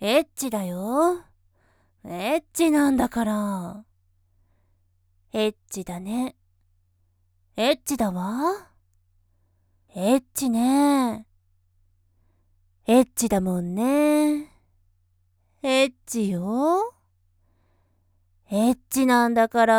エッチだよ。エッチなんだから。エッチだね。エッチだわ。エッチね。エッチだもんね。エッチよ。エッチなんだから。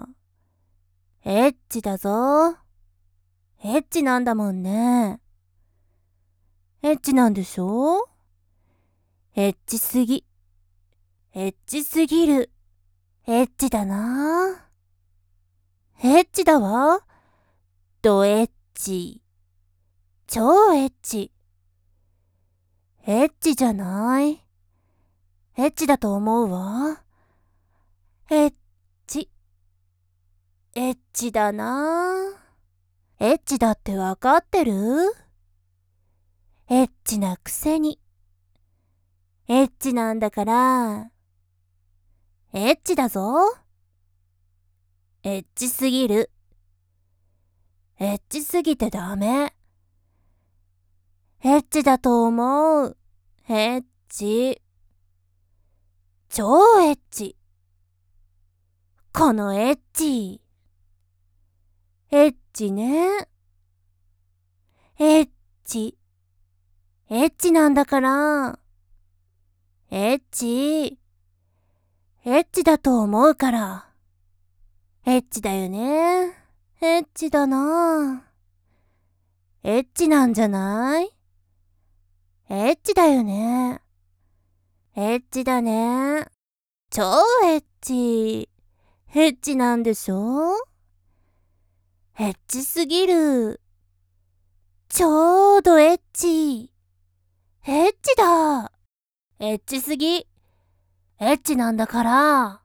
エッチだぞ。エッチなんだもんね。エッチなんでしょ？エッチすぎ。エッチすぎる。エッチだな。エッチだわ。ドエッチ。超エッチ。エッチじゃない。エッチだと思うわ。エッチ。エッチだな。エッチだってわかってる？エッチなくせに。エッチなんだから。エッチだぞ。エッチすぎる。エッチすぎてダメ。エッチだと思う。エッチ。超エッチ。このエッチ。エッチね。エッチ。エッチなんだから。エッチ。エッチだと思うから。エッチだよね。エッチだな。エッチなんじゃない？エッチだよね。エッチだね。超エッチ。エッチなんでしょ？エッチすぎる。ちょうどエッチ。エッチだ。エッチすぎ。エッチなんだから。